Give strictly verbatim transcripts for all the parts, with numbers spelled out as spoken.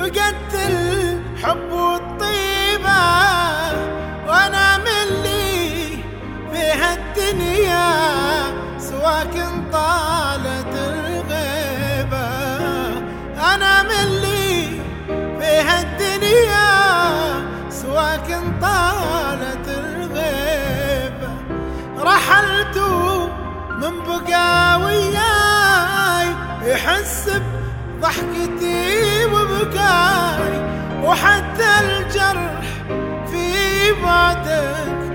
فقدت الحب والطيبة وانا من لي في هالدنيا سواك طالت الغيبة. انا من لي في هالدنيا سواك طالت الغيبة. رحلت من بقى وياي يحس بضحكتي وبكاي، وحتى الجرح في بعدك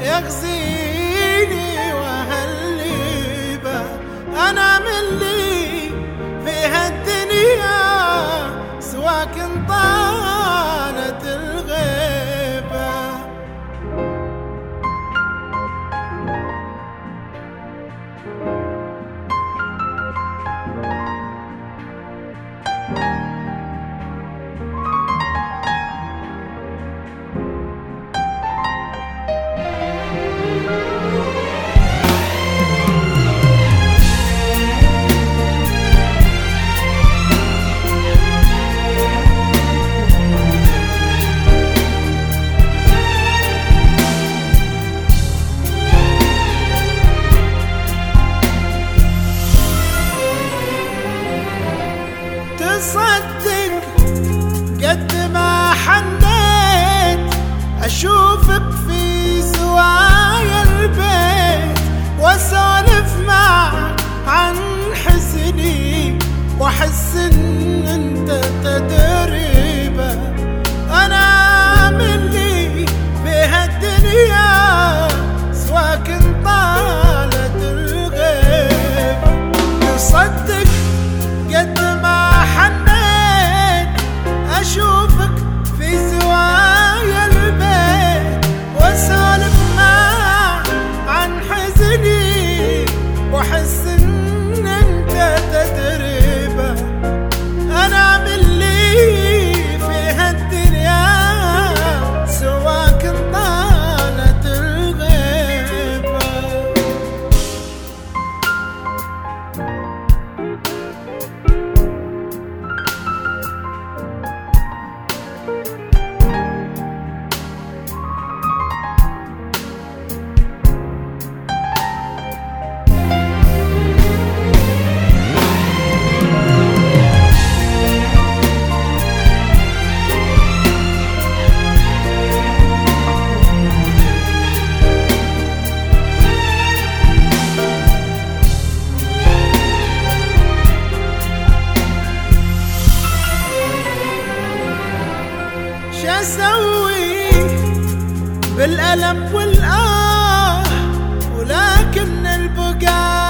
يغزيني وهالليبة. أنا من لي في هالدنيا سواك طالت الغيبة. تصدق قد ما حنيت أشوفك في زوايا البيت، وأسولف معك عن حزني وأحس إن أنت تدريبه. أنا من لي في هالدنيا سواك طالت الغيبة. تصدق قد ما حنيت أشوفك في زوايا البيت، وأسولف معك عن حزني وأحس إن أنت تدريبه. أنا من لي في هالدنيا سواك طالت الغيبة. شاسوي بالألم والآه ولكن البقاء